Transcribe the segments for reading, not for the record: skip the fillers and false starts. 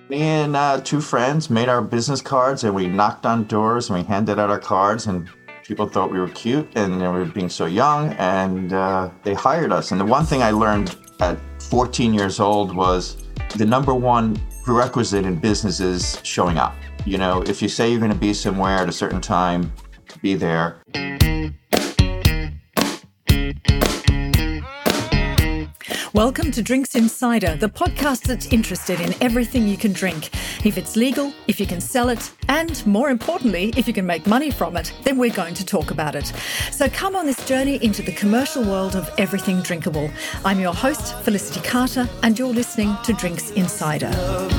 Me and two friends made our business cards and we knocked on doors and we handed out our cards and people thought we were cute and we were being so young and they hired us. And the one thing I learned at 14 years old was the number one prerequisite in business is showing up. You know, if you say you're going to be somewhere at a certain time, be there. Welcome to Drinks Insider, the podcast that's interested in everything you can drink. If it's legal, if you can sell it, and more importantly, if you can make money from it, then we're going to talk about it. So come on this journey into the commercial world of everything drinkable. I'm your host, Felicity Carter, and you're listening to Drinks Insider.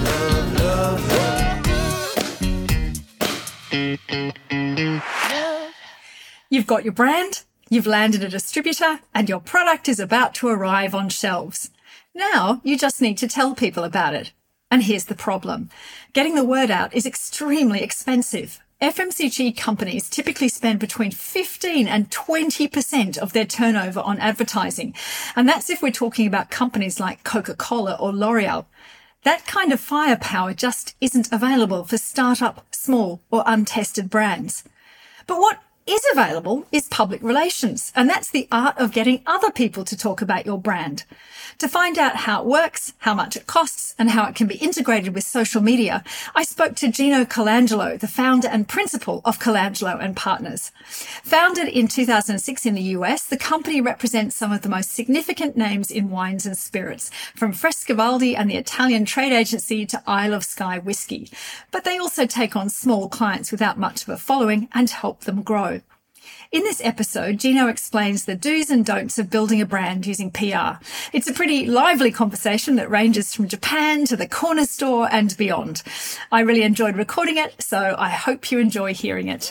You've got your brand, you've landed a distributor, and your product is about to arrive on shelves. Now you just need to tell people about it. And here's the problem. Getting the word out is extremely expensive. FMCG companies typically spend between 15 and 20% of their turnover on advertising. And that's if we're talking about companies like Coca-Cola or L'Oreal. That kind of firepower just isn't available for startup, small or untested brands. But what is available is public relations, and that's the art of getting other people to talk about your brand. To find out how it works, how much it costs, and how it can be integrated with social media, I spoke to Gino Colangelo, the founder and principal of Colangelo and Partners. Founded in 2006 in the US, the company represents some of the most significant names in wines and spirits, from Frescobaldi and the Italian trade agency to Isle of Skye whiskey. But they also take on small clients without much of a following and help them grow. In this episode, Gino explains the do's and don'ts of building a brand using PR. It's a pretty lively conversation that ranges from Japan to the corner store and beyond. I really enjoyed recording it, so I hope you enjoy hearing it.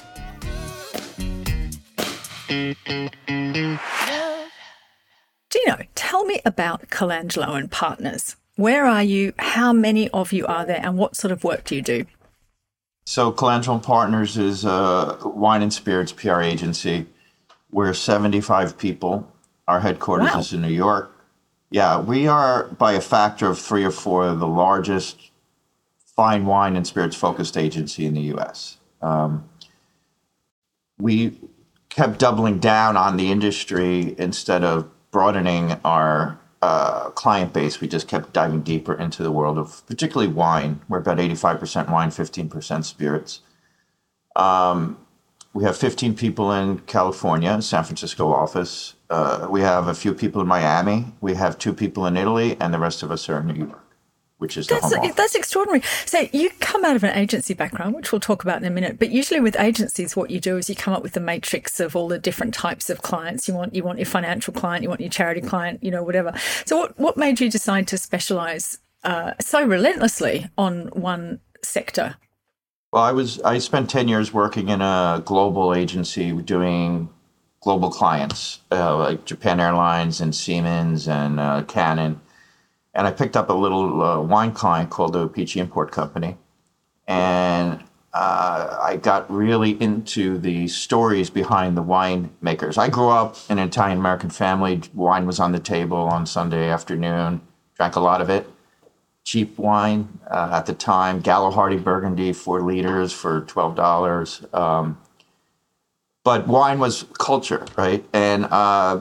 Gino, tell me about Colangelo and Partners. Where are you? How many of you are there? And what sort of work do you do? So Colangelo Partners is a wine and spirits PR agency. We're 75 people. Our headquarters is in New York. Yeah, we are by a factor of 3 or 4 the largest fine wine and spirits focused agency in the U.S. We kept doubling down on the industry instead of broadening our client base. We just kept diving deeper into the world of particularly wine. We're about 85% wine, 15% spirits. We have 15 people in California, San Francisco office. We have a few people in Miami. We have 2 people in Italy, and the rest of us are in New York, which is the home office. That's extraordinary. So you come out of an agency background, which we'll talk about in a minute, but usually with agencies, what you do is you come up with the matrix of all the different types of clients. You want your financial client, you want your charity client, whatever. So what made you decide to specialize so relentlessly on one sector? Well, I spent 10 years working in a global agency doing global clients, like Japan Airlines and Siemens and Canon. And I picked up a little wine client called the Peachy Import Company. And I got really into the stories behind the winemakers. I grew up in an Italian-American family. Wine was on the table on Sunday afternoon. Drank a lot of it. Cheap wine at the time. Gallo Hardy Burgundy, 4 liters for $12. But wine was culture, right? And I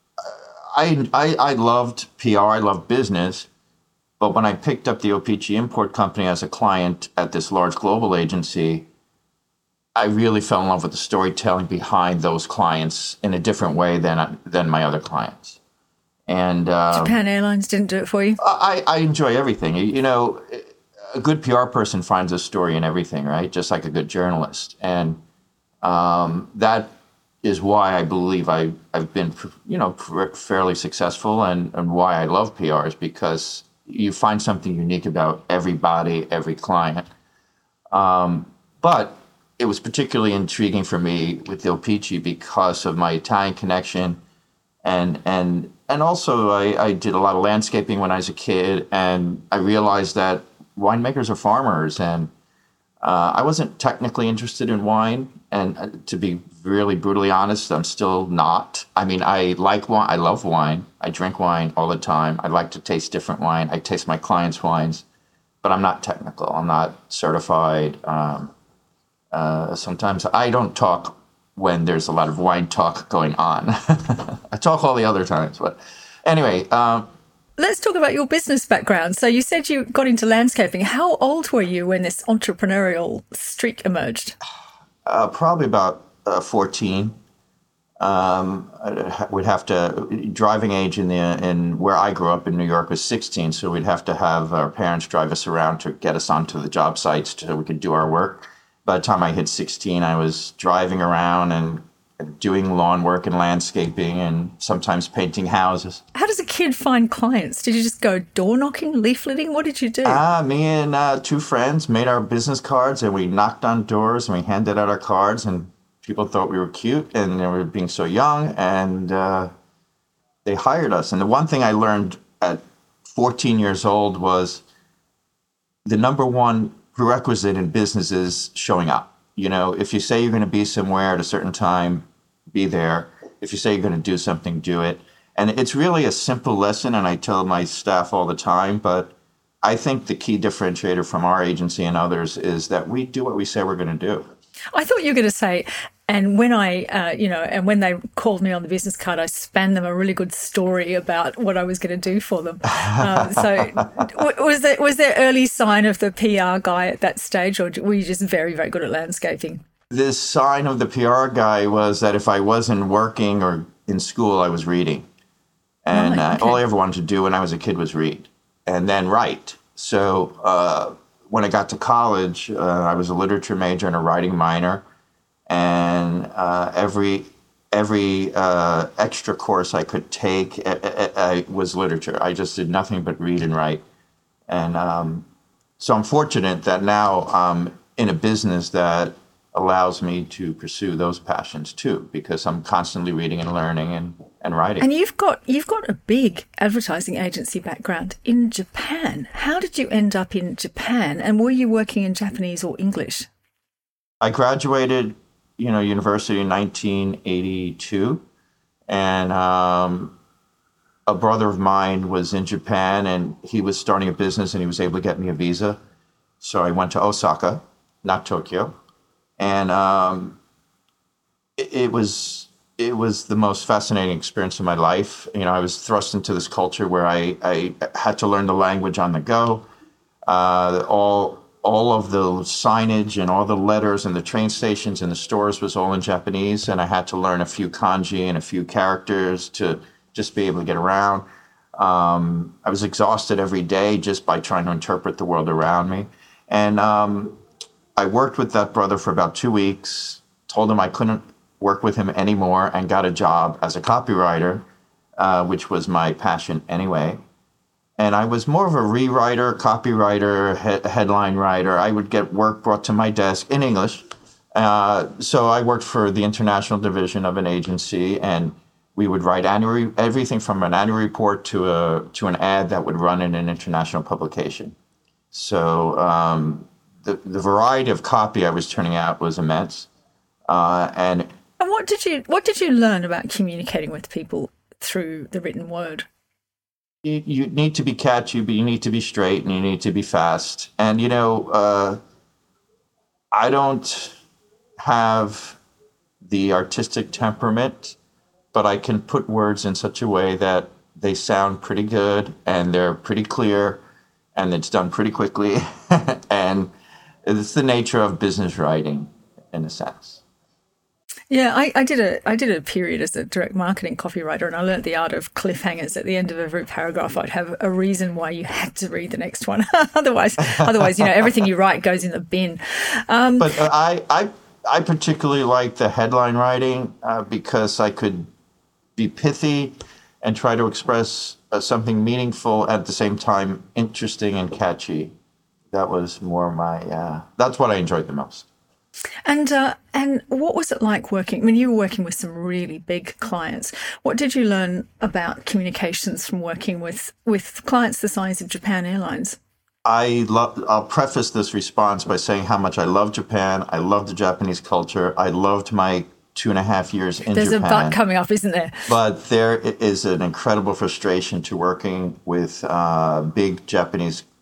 loved PR, I loved business, but when I picked up the O-Pee-Chee Import Company as a client at this large global agency, I really fell in love with the storytelling behind those clients in a different way than my other clients. And Japan Airlines didn't do it for you? I enjoy everything. A good PR person finds a story in everything, right? Just like a good journalist. And that is why I believe I've been, fairly successful and why I love PR is because you find something unique about everybody, every client. But it was particularly intriguing for me with the O-Pee-Chee because of my Italian connection. And also I did a lot of landscaping when I was a kid, and I realized that winemakers are farmers, and I wasn't technically interested in wine, and to be really brutally honest, I'm still not. I mean, I like wine. I love wine. I drink wine all the time. I like to taste different wine. I taste my clients' wines. but I'm not technical. I'm not certified. Sometimes I don't talk when there's a lot of wine talk going on. I talk all the other times. But anyway. Let's talk about your business background. So you said you got into landscaping. How old were you when this entrepreneurial streak emerged? Probably about 14. We'd have to, driving age in where I grew up in New York was 16, so we'd have to have our parents drive us around to get us onto the job sites so we could do our work. By the time I hit 16, I was driving around and doing lawn work and landscaping and sometimes painting houses. How does a kid find clients? Did you just go door knocking, leafleting? What did you do? Me and two friends made our business cards, and we knocked on doors and we handed out our cards, and people thought we were cute and they were being so young, and they hired us. And the one thing I learned at 14 years old was the number one prerequisite in business is showing up. You know, if you say you're going to be somewhere at a certain time, be there. If you say you're going to do something, do it. And it's really a simple lesson, and I tell my staff all the time, but I think the key differentiator from our agency and others is that we do what we say we're going to do. I thought you were going to say, and when and when they called me on the business card, I span them a really good story about what I was going to do for them. So was there early sign of the PR guy at that stage, or were you just very, very good at landscaping? The sign of the PR guy was that if I wasn't working or in school, I was reading. And all I ever wanted to do when I was a kid was read and then write. So when I got to college, I was a literature major and a writing minor. And every extra course I could take I was literature. I just did nothing but read and write. And so I'm fortunate that now I'm in a business that allows me to pursue those passions too, because I'm constantly reading and learning and writing. And you've got a big advertising agency background in Japan. How did you end up in Japan? And were you working in Japanese or English? I graduated university in 1982, and a brother of mine was in Japan, and he was starting a business, and he was able to get me a visa. So I went to Osaka, not Tokyo, and it was the most fascinating experience of my life. I was thrust into this culture where I had to learn the language on the go. All of the signage and all the letters and the train stations and the stores was all in Japanese, and I had to learn a few kanji and a few characters to just be able to get around. I was exhausted every day just by trying to interpret the world around me. And I worked with that brother for about 2 weeks, told him I couldn't work with him anymore, and got a job as a copywriter, which was my passion anyway. And I was more of a rewriter, copywriter, headline writer. I would get work brought to my desk in English. So I worked for the international division of an agency, and we would write everything from an annual report to an ad that would run in an international publication. So the variety of copy I was turning out was immense. And what did you learn about communicating with people through the written word? You need to be catchy, but you need to be straight, and you need to be fast. And, I don't have the artistic temperament, but I can put words in such a way that they sound pretty good, and they're pretty clear, and it's done pretty quickly. And it's the nature of business writing, in a sense. Yeah, I did a period as a direct marketing copywriter, and I learned the art of cliffhangers. At the end of every paragraph, I'd have a reason why you had to read the next one. otherwise, everything you write goes in the bin. But I particularly like the headline writing because I could be pithy and try to express something meaningful at the same time interesting and catchy. That was more my. That's what I enjoyed the most. And what was it like working? I mean, you were working with some really big clients. What did you learn about communications from working with clients the size of Japan Airlines? I'll preface this response by saying how much I love Japan. I love the Japanese culture. I loved my 2.5 years in Japan. There's a but coming up, isn't there? But there is an incredible frustration to working with big Japanese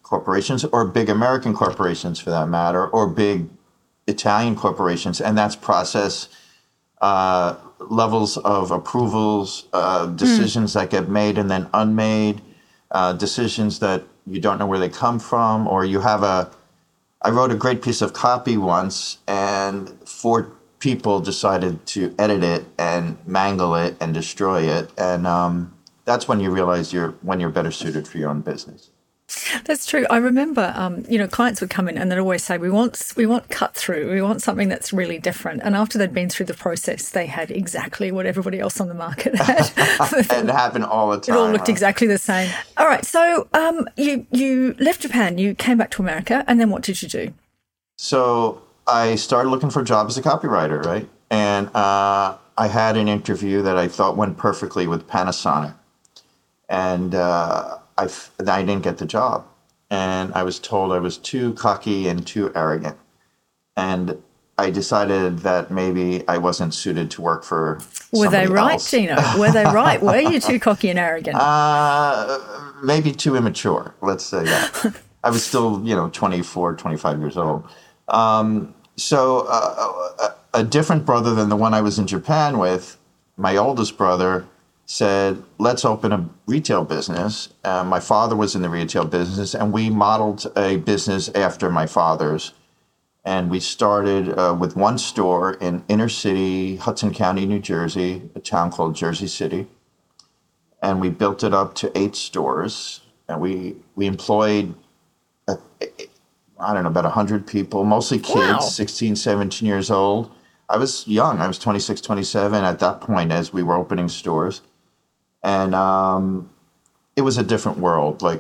corporations, or big American corporations for that matter, or big Italian corporations, and that's process, levels of approvals, decisions that get made and then unmade, decisions that you don't know where they come from, or you have I wrote a great piece of copy once, and 4 people decided to edit it and mangle it and destroy it, and that's when you realize when you're better suited for your own business. That's true. I remember, clients would come in and they'd always say, we want cut through. We want something that's really different. And after they'd been through the process, they had exactly what everybody else on the market had. And it happened all the time. It all looked exactly the same. All right. So you left Japan, you came back to America, and then what did you do? So I started looking for a job as a copywriter, right? And I had an interview that I thought went perfectly with Panasonic. And I didn't get the job. And I was told I was too cocky and too arrogant. And I decided that maybe I wasn't suited to work for Were they right, else. Gino? Were they right? Were you too cocky and arrogant? Maybe too immature, let's say that. I was still, 24, 25 years old. So a different brother than the one I was in Japan with, my oldest brother, said, let's open a retail business. My father was in the retail business, and we modeled a business after my father's. And we started with 1 store in inner city, Hudson County, New Jersey, a town called Jersey City. And we built it up to 8 stores. And we employed, about 100 people, mostly kids, Wow. 16, 17 years old. I was young. I was 26, 27 at that point as we were opening stores. And it was a different world. Like,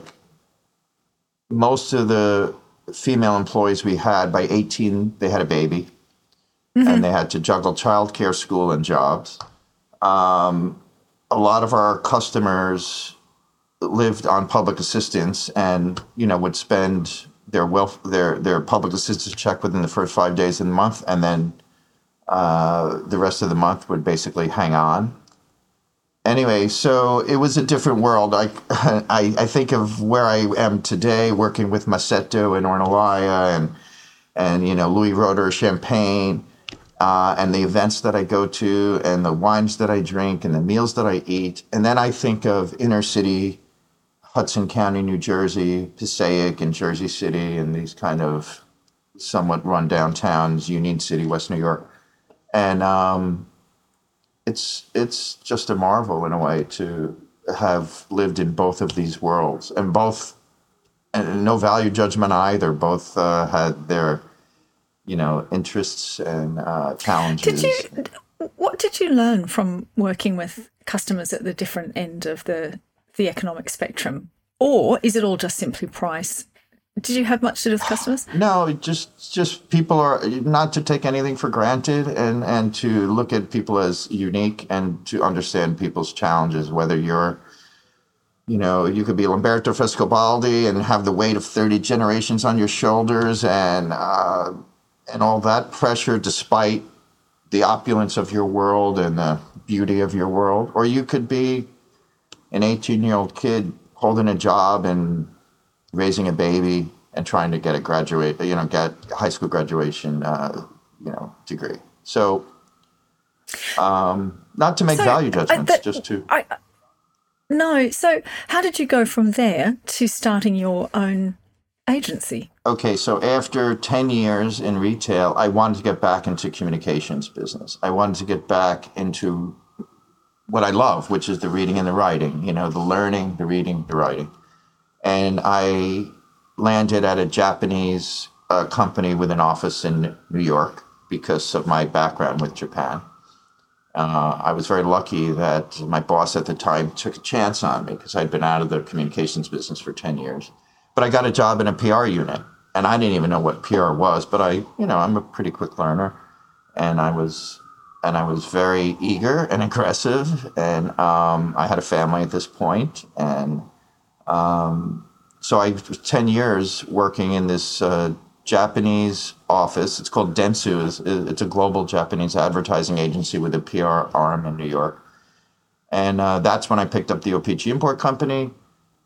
most of the female employees we had, by 18, they had a baby. Mm-hmm. And they had to juggle childcare, school, and jobs. A lot of our customers lived on public assistance and, would spend their public assistance check within the first 5 days of the month. And then the rest of the month would basically hang on. Anyway, so it was a different world. I think of where I am today, working with Masetto and Ornellaia and Louis Roeder Champagne, and the events that I go to and the wines that I drink and the meals that I eat. And then I think of inner city, Hudson County, New Jersey, Passaic and Jersey City, and these kind of somewhat rundown towns, Union City, West New York. And it's just a marvel in a way to have lived in both of these worlds, and no value judgment either. Both had their, interests and challenges. What did you learn from working with customers at the different end of the economic spectrum? Or is it all just simply price? Did you have much to do with customers? No, just people are not to take anything for granted, and to look at people as unique and to understand people's challenges, whether you're, you could be Lamberto Frescobaldi and have the weight of 30 generations on your shoulders and all that pressure despite the opulence of your world and the beauty of your world. Or you could be an 18-year-old kid holding a job and raising a baby and trying to get a get high school graduation, degree. So, not to make value judgments, just to. No. So, how did you go from there to starting your own agency? Okay, so after 10 years in retail, I wanted to get back into communications business. I wanted to get back into what I love, which is the reading and the writing, the learning, the reading, the writing. And I landed at a Japanese company with an office in New York because of my background with Japan. I was very lucky that my boss at the time took a chance on me because I'd been out of the communications business for 10 years. But I got a job in a PR unit, and I didn't even know what PR was, but I'm a pretty quick learner, and I was very eager and aggressive, and I had a family at this point, and so I was 10 years working in this Japanese office. It's called Dentsu. It's a global Japanese advertising agency with a PR arm in New York. And that's when I picked up the OPG Import Company,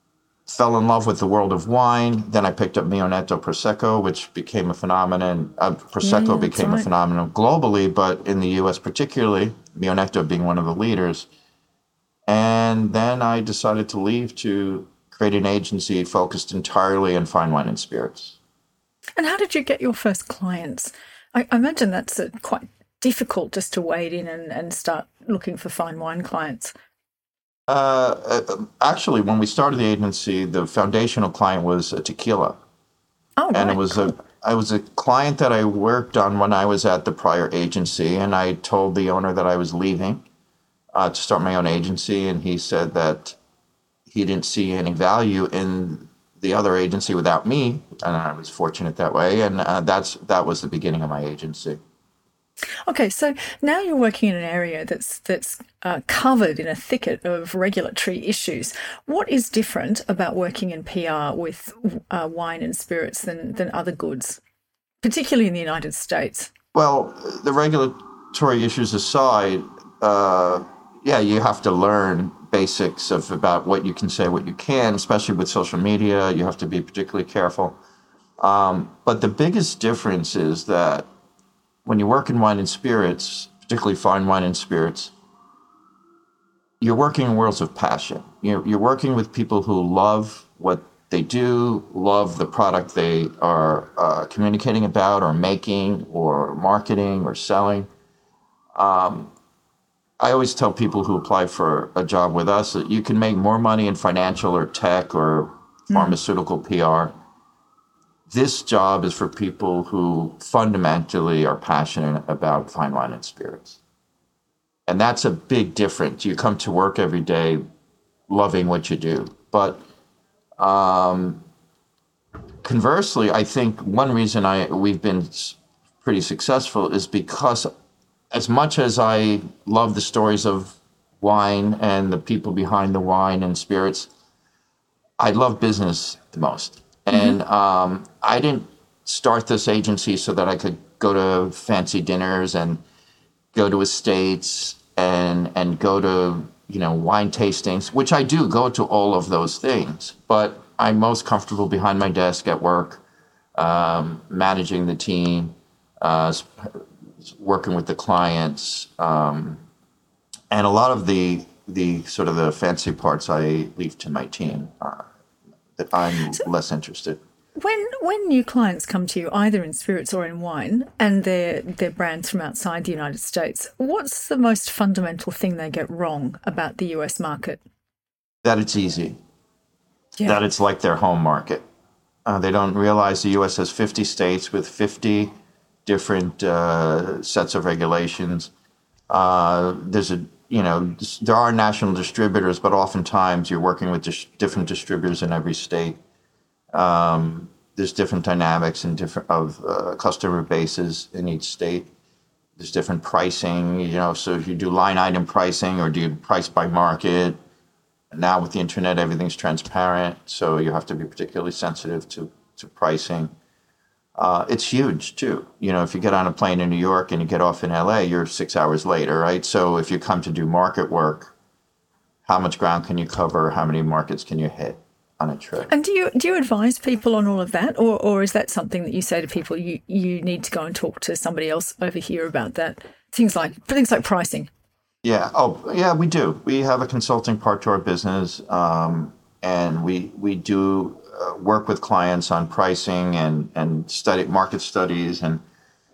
fell in love with the world of wine. Then I picked up Mio Netto Prosecco, which became a phenomenon. Prosecco became a phenomenon globally, but in the U.S. particularly, Mio Netto being one of the leaders. And then I decided to leave to create an agency focused entirely on fine wine and spirits. And how did you get your first clients? I imagine that's quite difficult just to wade in and start looking for fine wine clients. Actually, when we started the agency, the foundational client was a tequila. Oh, right. And it was a client that I worked on when I was at the prior agency, and I told the owner that I was leaving to start my own agency, and he said that he didn't see any value in the other agency without me, and I was fortunate that way, and that was the beginning of my agency. Okay, so now you're working in an area that's covered in a thicket of regulatory issues. What is different about working in PR with wine and spirits than other goods, particularly in the United States? Well, the regulatory issues aside, you have to learn basics about what you can say, what you can, especially with social media. You have to be particularly careful. But the biggest difference is that when you work in wine and spirits, particularly fine wine and spirits, you're working in worlds of passion. You're working with people who love what they do, love the product they are communicating about or making or marketing or selling. I always tell people who apply for a job with us that you can make more money in financial or tech or pharmaceutical PR. This job is for people who fundamentally are passionate about fine wine and spirits. And that's a big difference. You come to work every day loving what you do. But conversely, I think one reason we've been pretty successful is because as much as I love the stories of wine and the people behind the wine and spirits, I love business the most. And I didn't start this agency so that I could go to fancy dinners and go to estates and go to, wine tastings, which I do go to all of those things. But I'm most comfortable behind my desk at work, managing the team, working with the clients. And a lot of the sort of the fancy parts I leave to my team. That I'm less interested. When new clients come to you, either in spirits or in wine, and they're brands from outside the United States, what's the most fundamental thing they get wrong about the US market? That it's easy. Yeah. That it's like their home market. They don't realize the US has 50 states with 50 different sets of regulations. There are national distributors, but oftentimes you're working with different distributors in every state. There's different dynamics and customer bases in each state. There's different pricing, so if you do line item pricing or do you price by market. Now with the internet, everything's transparent, so you have to be particularly sensitive to pricing. It's huge, too. If you get on a plane in New York and you get off in LA, you're 6 hours later, right? So if you come to do market work, how much ground can you cover? How many markets can you hit on a trip? And do you advise people on all of that? Or is that something that you say to people, you need to go and talk to somebody else over here about that? Things like pricing. Yeah. Oh, yeah, we do. We have a consulting part to our business, and we do work with clients on pricing and study market studies, and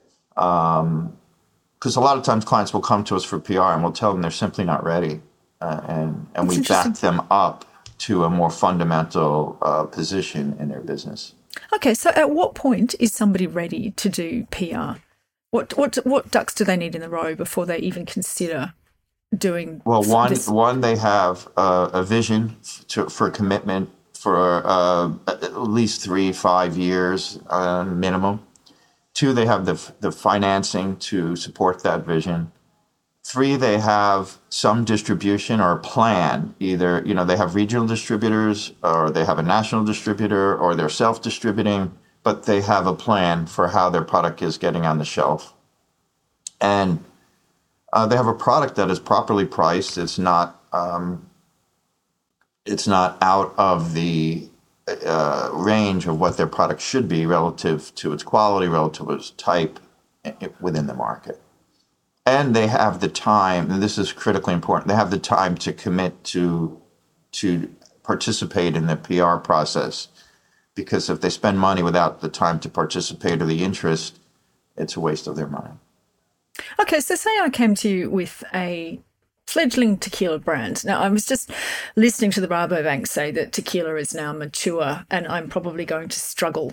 because a lot of times clients will come to us for PR and we'll tell them they're simply not ready, and we back them up to a more fundamental position in their business. Okay, so at what point is somebody ready to do PR? What ducks do they need in the row before they even consider doing? Well, one they have a vision for commitment for at least 3-5 years minimum. 2, they have the financing to support that vision. 3, they have some distribution or plan. Either, they have regional distributors, or they have a national distributor, or they're self-distributing, but they have a plan for how their product is getting on the shelf. And they have a product that is properly priced. It's not it's not out of the range of what their product should be relative to its quality, relative to its type within the market. And they have the time, and this is critically important, they have the time to commit to participate in the PR process, because if they spend money without the time to participate or the interest, it's a waste of their money. Okay, so say I came to you with a fledgling tequila brand. Now, I was just listening to the Rabobank say that tequila is now mature, and I'm probably going to struggle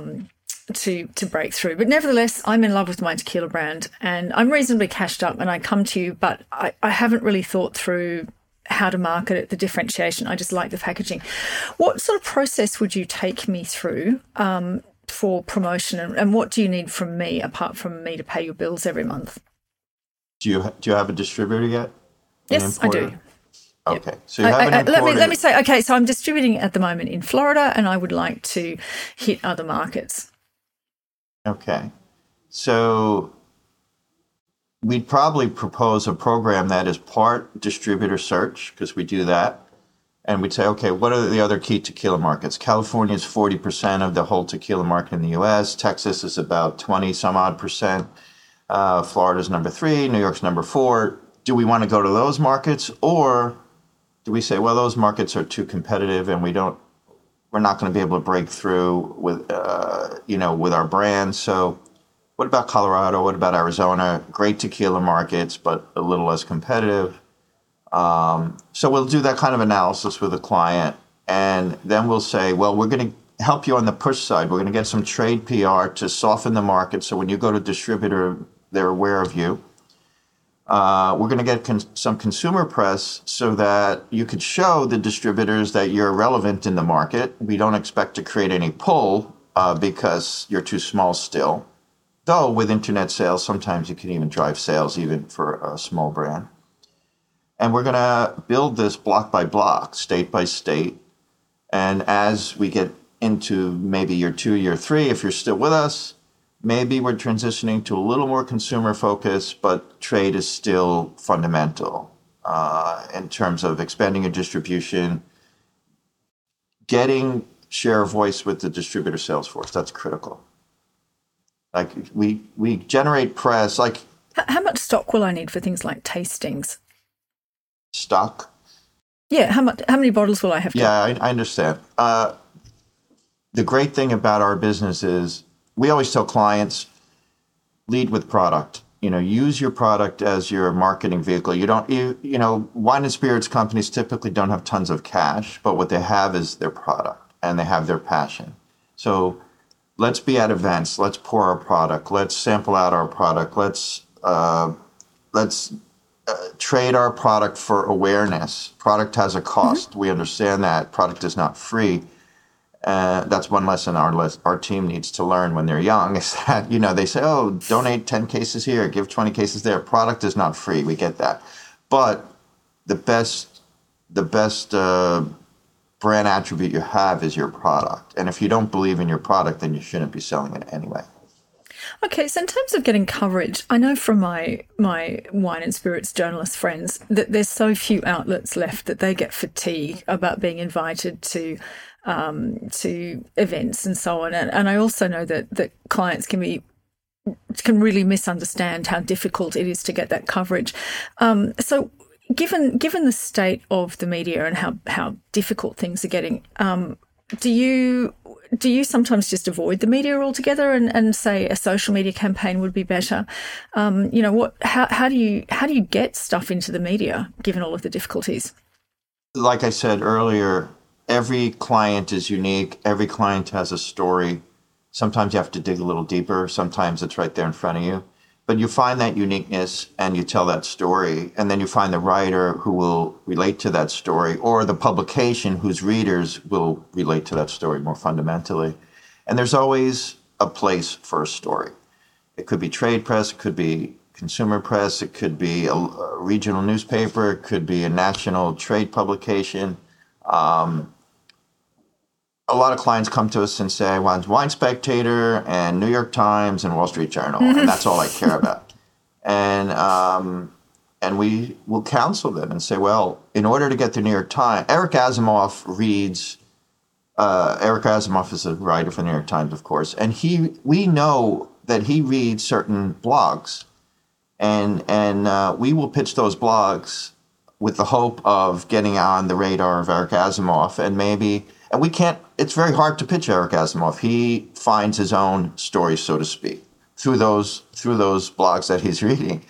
to break through. But nevertheless, I'm in love with my tequila brand, and I'm reasonably cashed up, and I come to you, but I haven't really thought through how to market it, the differentiation. I just like the packaging. What sort of process would you take me through for promotion, and what do you need from me apart from me to pay your bills every month? Do you have a distributor yet? Yes, I do. Okay, yep. So you have an importer. Let me say, okay, so I'm distributing at the moment in Florida, and I would like to hit other markets. Okay, so we'd probably propose a program that is part distributor search, because we do that. And we'd say, okay, what are the other key tequila markets? California is 40% of the whole tequila market in the U.S. Texas is about 20 some odd percent. Florida's number 3. New York's number 4. Do we want to go to those markets, or do we say, well, those markets are too competitive and we're not going to be able to break through with our brand? So what about Colorado? What about Arizona? Great tequila markets, but a little less competitive. So we'll do that kind of analysis with a client, and then we'll say, well, we're going to help you on the push side. We're going to get some trade PR to soften the market, so when you go to distributor, they're aware of you. We're going to get some consumer press so that you could show the distributors that you're relevant in the market. We don't expect to create any pull because you're too small still. Though with internet sales, sometimes you can even drive sales even for a small brand. And we're going to build this block by block, state by state. And as we get into maybe year 2, year 3, if you're still with us, maybe we're transitioning to a little more consumer focus, but trade is still fundamental in terms of expanding your distribution, getting share of voice with the distributor sales force. That's critical. Like we generate press. Like, how much stock will I need for things like tastings? Stock? Yeah, how many bottles will I have to? Yeah, I understand. The great thing about our business is we always tell clients, lead with product. Use your product as your marketing vehicle. Wine and spirits companies typically don't have tons of cash, but what they have is their product, and they have their passion. So let's be at events. Let's pour our product. Let's sample out our product. Let's trade our product for awareness. Product has a cost. Mm-hmm. We understand that. Product is not free. That's one lesson our team needs to learn when they're young, is that, they say, oh, donate 10 cases here, give 20 cases there. Product is not free. We get that. But the best brand attribute you have is your product. And if you don't believe in your product, then you shouldn't be selling it anyway. Okay, so in terms of getting coverage, I know from my wine and spirits journalist friends that there's so few outlets left that they get fatigue about being invited to events and so on. And I also know that clients can really misunderstand how difficult it is to get that coverage. So given the state of the media and how difficult things are getting, do you sometimes just avoid the media altogether and say a social media campaign would be better? How do you get stuff into the media given all of the difficulties? Like I said earlier, every client is unique. Every client has a story. Sometimes you have to dig a little deeper. Sometimes it's right there in front of you. But you find that uniqueness and you tell that story, and then you find the writer who will relate to that story, or the publication whose readers will relate to that story more fundamentally. And there's always a place for a story. It could be trade press, it could be consumer press, it could be a regional newspaper, it could be a national trade publication. A lot of clients come to us and say, I want Wine Spectator and New York Times and Wall Street Journal, and that's all I care about. And and we will counsel them and say, well, in order to get the New York Times, Eric Asimov is a writer for the New York Times, of course, and we know that he reads certain blogs, and we will pitch those blogs with the hope of getting on the radar of Eric Asimov, and we can't. It's very hard to pitch Eric Asimov. He finds his own stories, so to speak, through those blogs that he's reading.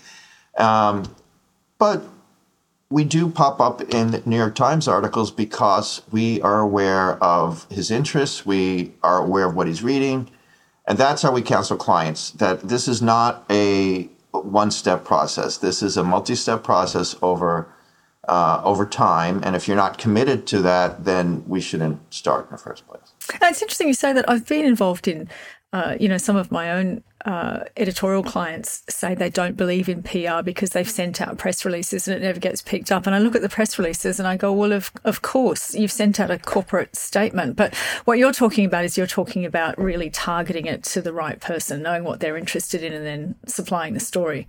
But we do pop up in New York Times articles because we are aware of his interests. We are aware of what he's reading. And that's how we counsel clients, that this is not a one-step process. This is a multi-step process over time. And if you're not committed to that, then we shouldn't start in the first place. It's interesting you say that. I've been involved in, some of my own editorial clients say they don't believe in PR because they've sent out press releases and it never gets picked up. And I look at the press releases and I go, well, of course, you've sent out a corporate statement. But what you're talking about is you're talking about really targeting it to the right person, knowing what they're interested in and then supplying the story.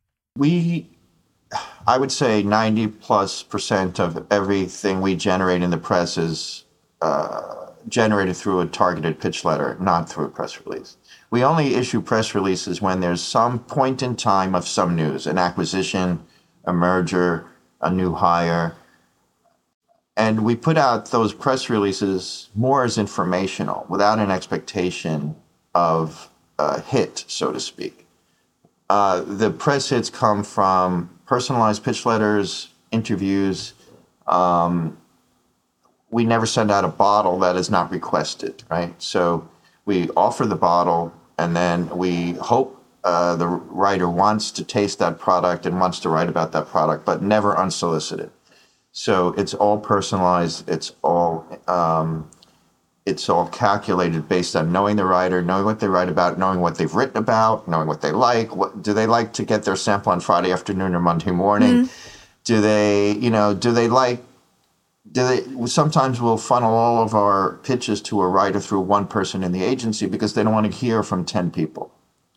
I would say 90+% of everything we generate in the press is generated through a targeted pitch letter, not through a press release. We only issue press releases when there's some point in time of some news, an acquisition, a merger, a new hire. And we put out those press releases more as informational, without an expectation of a hit, so to speak. The press hits come from personalized pitch letters, interviews. We never send out a bottle that is not requested, right? So we offer the bottle, and then we hope the writer wants to taste that product and wants to write about that product, but never unsolicited. So it's all personalized. It's all calculated based on knowing the writer, knowing what they write about, knowing what they've written about, knowing what they like. What do they like to get their sample on Friday afternoon or Monday morning? Sometimes we'll funnel all of our pitches to a writer through one person in the agency because they don't want to hear from 10 people.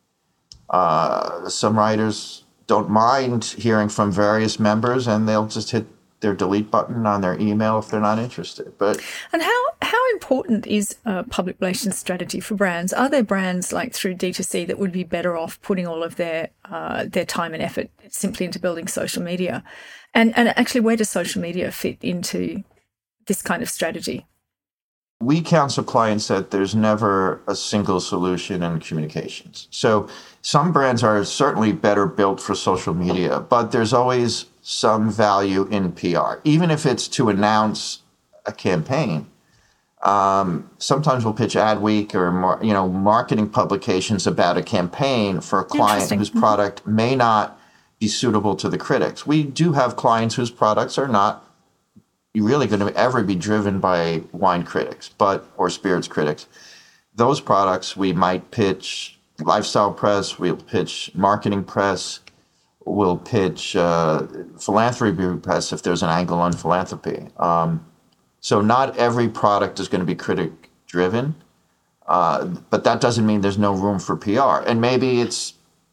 Some writers don't mind hearing from various members, and they'll just hit their delete button on their email if they're not interested. And how important is a public relations strategy for brands? Are there brands like through D2C that would be better off putting all of their time and effort simply into building social media? And actually, where does social media fit into this kind of strategy? We counsel clients that there's never a single solution in communications. So some brands are certainly better built for social media, but there's always some value in PR, even if it's to announce a campaign. Sometimes we'll pitch Adweek or marketing publications about a campaign for a client whose product may not be suitable to the critics. We do have clients whose products are not really going to ever be driven by wine critics, or spirits critics. Those products we might pitch lifestyle press, we'll pitch marketing press, we'll pitch philanthropy press if there's an angle on philanthropy. So not every product is going to be critic driven, but that doesn't mean there's no room for PR. And maybe it's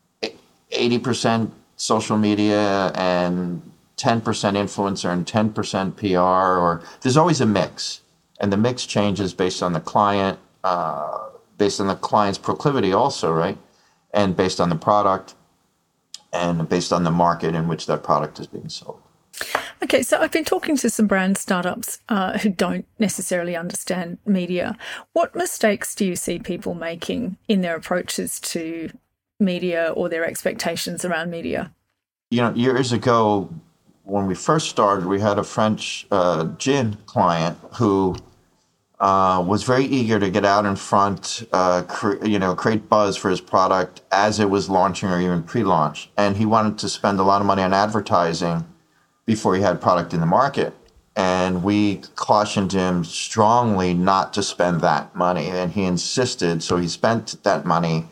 80% social media and 10% influencer and 10% PR, or there's always a mix. And the mix changes based on the client, based on the client's proclivity also, right? And based on the product and based on the market in which that product is being sold. Okay, so I've been talking to some brand startups who don't necessarily understand media. What mistakes do you see people making in their approaches to media or their expectations around media? Years ago, when we first started, we had a French gin client who was very eager to get out in front, create buzz for his product as it was launching or even pre-launch. And he wanted to spend a lot of money on advertising before he had product in the market. And we cautioned him strongly not to spend that money. And he insisted, so he spent that money.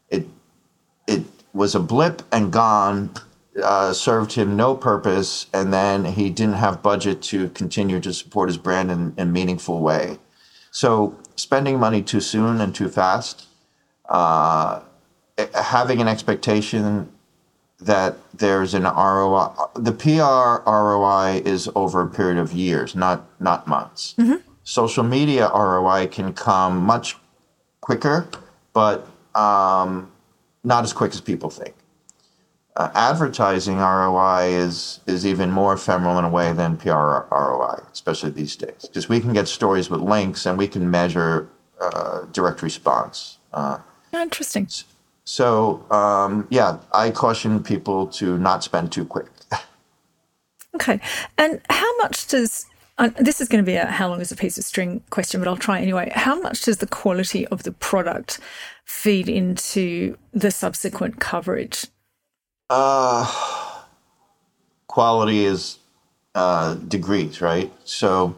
It was a blip and gone, served him no purpose, and then he didn't have budget to continue to support his brand in a meaningful way. So spending money too soon and too fast, having an expectation that there's an ROI. The PR ROI is over a period of years, not months. Social media ROI can come much quicker, but not as quick as people think. Advertising ROI is even more ephemeral in a way than PR ROI, especially these days, because we can get stories with links and we can measure direct response. Interesting. So, I caution people to not spend too quick. Okay. And how much does, this is going to be a how long is a piece of string question, but I'll try anyway. How much does the quality of the product feed into the subsequent coverage? Quality is degrees, right? So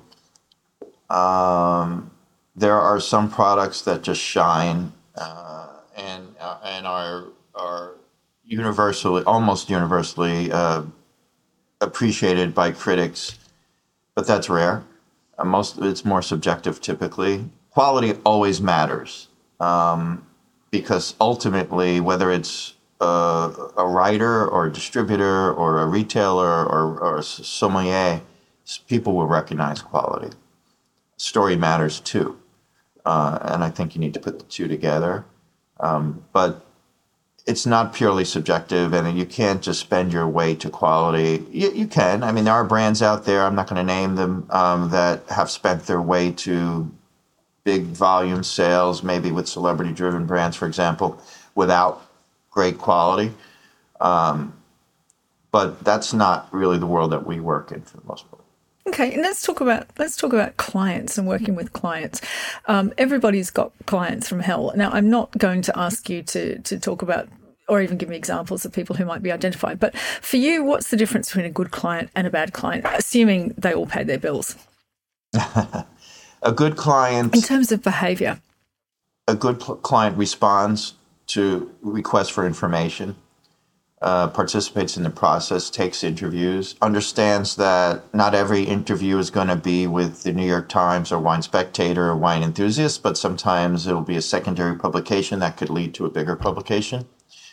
there are some products that just shine and are universally, almost universally appreciated by critics, but that's rare. It's more subjective typically. Quality always matters because ultimately, whether it's a writer or a distributor or a retailer or a sommelier, people will recognize quality. Story matters too, and I think you need to put the two together. But it's not purely subjective, and you can't just spend your way to quality. You can. I mean, there are brands out there, I'm not going to name them, that have spent their way to big volume sales, maybe with celebrity-driven brands, for example, without great quality. But that's not really the world that we work in for the most part. Okay, and let's talk about clients and working with clients. Everybody's got clients from hell. Now, I'm not going to ask you to talk about or even give me examples of people who might be identified. But for you, what's the difference between a good client and a bad client, assuming they all pay their bills? A good client, in terms of behaviour, a good client responds to requests for information, participates in the process, takes interviews, understands that not every interview is going to be with the New York Times or Wine Spectator or Wine Enthusiast, but sometimes it'll be a secondary publication that could lead to a bigger publication.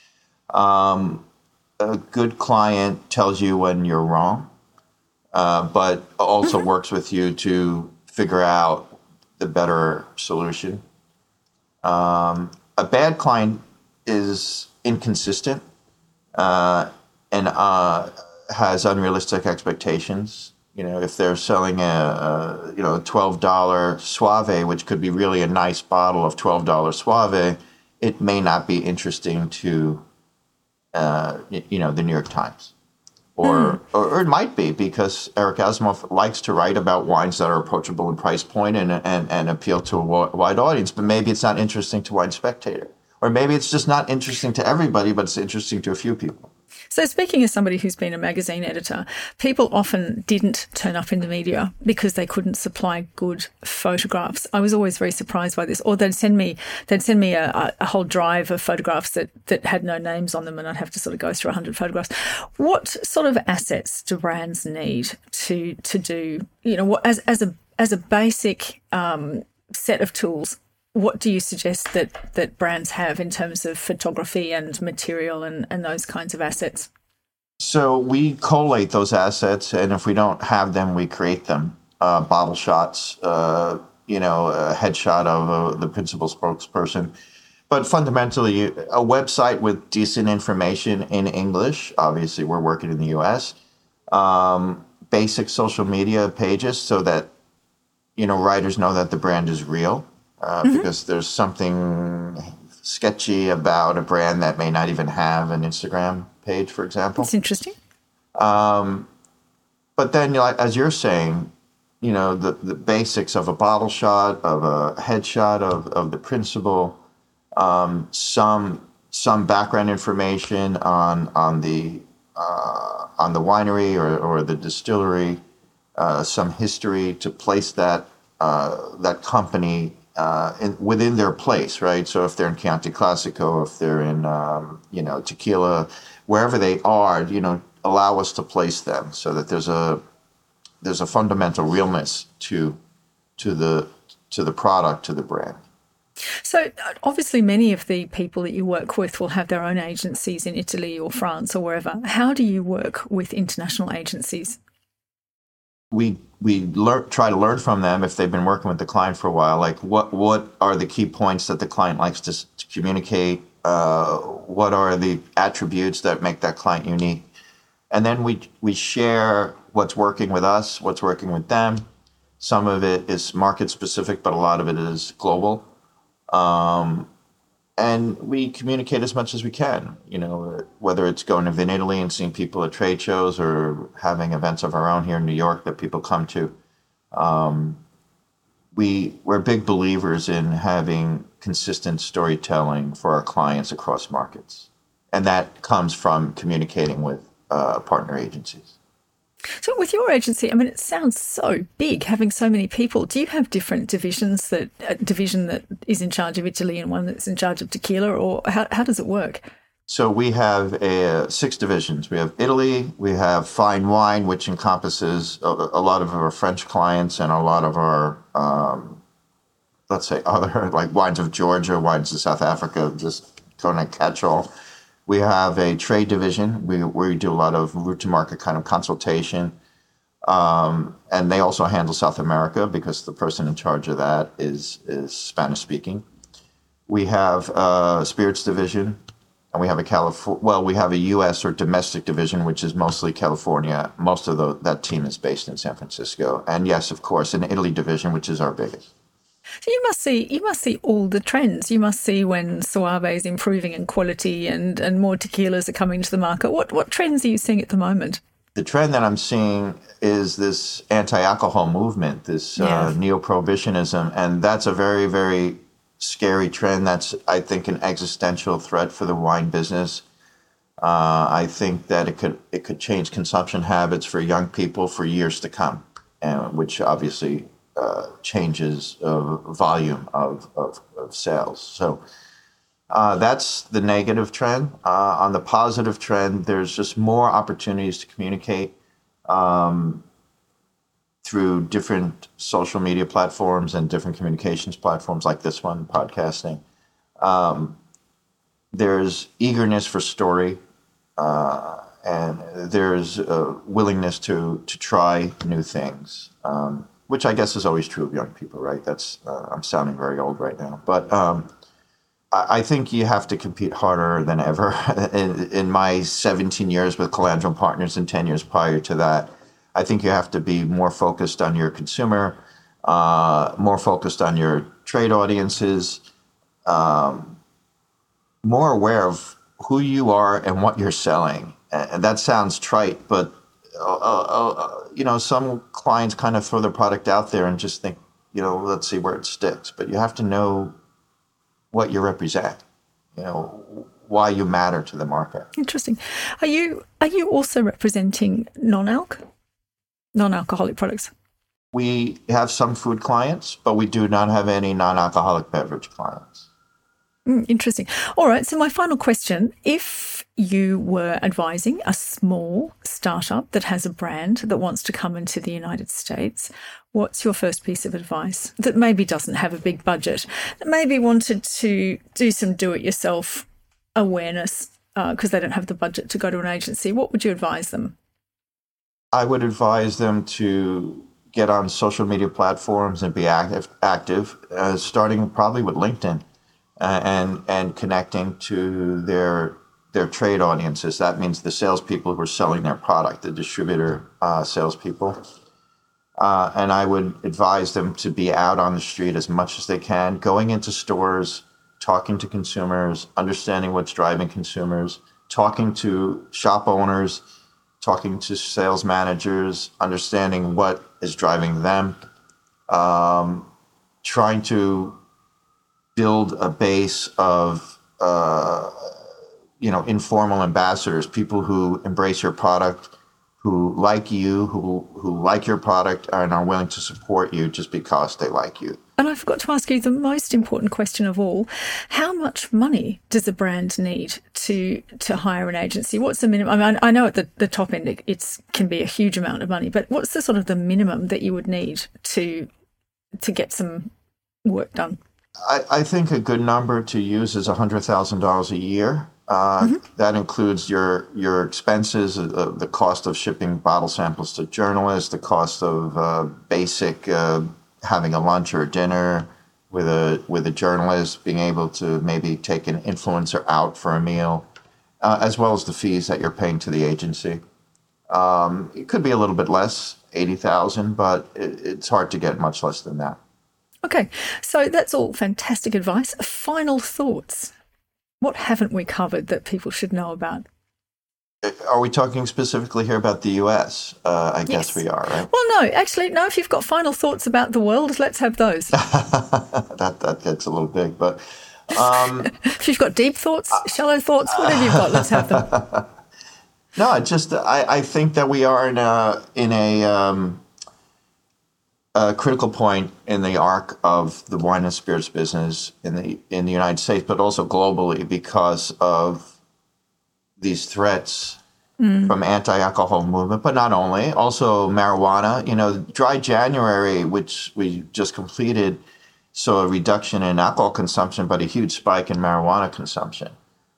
A good client tells you when you're wrong, but also works with you to figure out the better solution. A bad client is inconsistent and has unrealistic expectations. You know, if they're selling a $12 Soave, which could be really a nice bottle of $12 Soave, it may not be interesting to the New York Times. Or it might be, because Eric Asimov likes to write about wines that are approachable in price point and appeal to a wide audience, but maybe it's not interesting to Wine Spectator. Or maybe it's just not interesting to everybody, but it's interesting to a few people. So speaking as somebody who's been a magazine editor, people often didn't turn up in the media because they couldn't supply good photographs. I was always very surprised by this. Or they'd send me a whole drive of photographs that had no names on them, and I'd have to sort of go through 100 photographs. What sort of assets do brands need to do, as a basic set of tools? What do you suggest that brands have in terms of photography and material and those kinds of assets? So we collate those assets, and if we don't have them, we create them. Bottle shots, a headshot of the principal spokesperson. But fundamentally, a website with decent information in English. Obviously, we're working in the U.S. Basic social media pages so that, writers know that the brand is real. Because there's something sketchy about a brand that may not even have an Instagram page, for example. That's interesting. But then, as you're saying, the basics of a bottle shot, of a headshot of the principal, some background information on the winery or the distillery, some history to place that company within their place, right? So if they're in Chianti Classico, if they're in, tequila, wherever they are, allow us to place them so that there's a fundamental realness to the product, to the brand. So obviously many of the people that you work with will have their own agencies in Italy or France or wherever. How do you work with international agencies? We try to learn from them if they've been working with the client for a while. Like what are the key points that the client likes to communicate? What are the attributes that make that client unique? And then we share what's working with us, what's working with them. Some of it is market specific, but a lot of it is global. And we communicate as much as we can, whether it's going to Vin Italy and seeing people at trade shows or having events of our own here in New York that people come to. We're big believers in having consistent storytelling for our clients across markets. And that comes from communicating with partner agencies. So with your agency, I mean, it sounds so big, having so many people. Do you have different divisions, a division that is in charge of Italy and one that's in charge of tequila, or how does it work? So we have 6 divisions. We have Italy, we have fine wine, which encompasses a lot of our French clients and a lot of our, let's say, other, like wines of Georgia, wines of South Africa, just kind of catch-all. We have a trade division. We do a lot of route-to-market kind of consultation. And they also handle South America because the person in charge of that is Spanish-speaking. We have a spirits division, and we have we have a U.S. or domestic division, which is mostly California. Most of that team is based in San Francisco. And yes, of course, an Italy division, which is our biggest. So you must see all the trends. You must see when Soave is improving in quality and more tequilas are coming to the market. What trends are you seeing at the moment? The trend that I'm seeing is this anti-alcohol movement, this neo-prohibitionism, and that's a very, very scary trend. That's, I think, an existential threat for the wine business. I think that it could change consumption habits for young people for years to come, which obviously changes volume of sales. So that's the negative trend. On the positive trend, there's just more opportunities to communicate through different social media platforms and different communications platforms like this one, podcasting. There's eagerness for story, and there's a willingness to try new things. Which I guess is always true of young people, right? That's I'm sounding very old right now, but I think you have to compete harder than ever. In my 17 years with Calandro Partners and 10 years prior to that, I think you have to be more focused on your consumer, more focused on your trade audiences, more aware of who you are and what you're selling. And that sounds trite, but some clients kind of throw their product out there and just think, let's see where it sticks. But you have to know what you represent, why you matter to the market. Interesting. Are you also representing non-alcoholic products? We have some food clients, but we do not have any non-alcoholic beverage clients. Interesting. All right. So my final question, if you were advising a small startup that has a brand that wants to come into the United States, what's your first piece of advice that maybe doesn't have a big budget, that maybe wanted to do some do-it-yourself awareness because they don't have the budget to go to an agency? What would you advise them? I would advise them to get on social media platforms and be active, starting probably with LinkedIn. And connecting to their trade audiences. That means the salespeople who are selling their product, the distributor salespeople. And I would advise them to be out on the street as much as they can, going into stores, talking to consumers, understanding what's driving consumers, talking to shop owners, talking to sales managers, understanding what is driving them, trying to build a base of, informal ambassadors, people who embrace your product, who like you, who like your product and are willing to support you just because they like you. And I forgot to ask you the most important question of all. How much money does a brand need to hire an agency? What's the minimum? I mean, I know at the top end it can be a huge amount of money, but what's the sort of the minimum that you would need to get some work done? I think a good number to use is $100,000 a year. That includes your expenses, the cost of shipping bottle samples to journalists, the cost of basic having a lunch or a dinner with a journalist, being able to maybe take an influencer out for a meal, as well as the fees that you're paying to the agency. It could be a little bit less, 80,000, but it's hard to get much less than that. Okay, so that's all fantastic advice. Final thoughts. What haven't we covered that people should know about? Are we talking specifically here about the US? I guess we are, right? Well, no, actually, no. If you've got final thoughts about the world, let's have those. that gets a little big, but if you've got deep thoughts, shallow thoughts, whatever you've got, let's have them. No, I think that we are in a critical point in the arc of the wine and spirits business in the United States, but also globally, because of these threats from anti-alcohol movement, but not only, also marijuana. Dry January, which we just completed, saw a reduction in alcohol consumption, but a huge spike in marijuana consumption.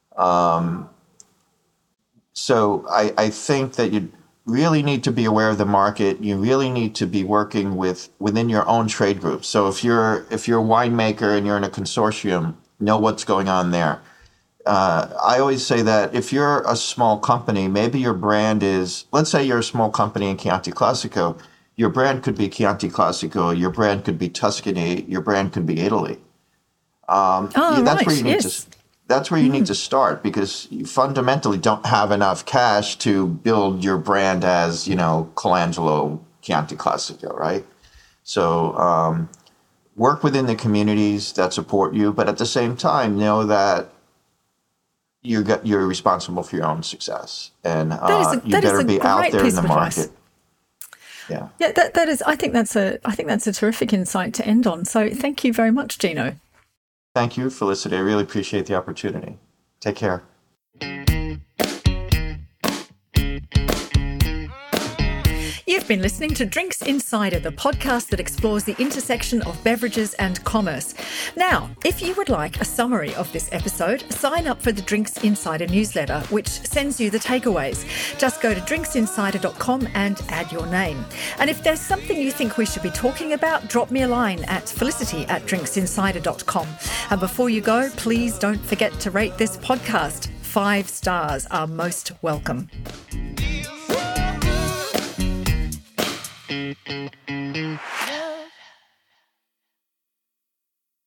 So I think that you really need to be aware of the market. You really need to be working within your own trade group. So if you're a winemaker and you're in a consortium, know what's going on there. I always say that if you're a small company, maybe your brand is, let's say you're a small company in Chianti Classico, your brand could be Chianti Classico, your brand could be Tuscany, your brand could be Italy. That's where you need to. That's where you need to start, because you fundamentally don't have enough cash to build your brand as, Colangelo Chianti Classico, right? So work within the communities that support you, but at the same time, know that you're responsible for your own success, and you better be out there in the market. Yeah, that is. I think that's a terrific insight to end on. So thank you very much, Gino. Thank you, Felicity. I really appreciate the opportunity. Take care. You've been listening to Drinks Insider, the podcast that explores the intersection of beverages and commerce. Now, if you would like a summary of this episode, sign up for the Drinks Insider newsletter, which sends you the takeaways. Just go to drinksinsider.com and add your name. And if there's something you think we should be talking about, drop me a line at felicity@drinksinsider.com. And before you go, please don't forget to rate this podcast. 5 stars are most welcome.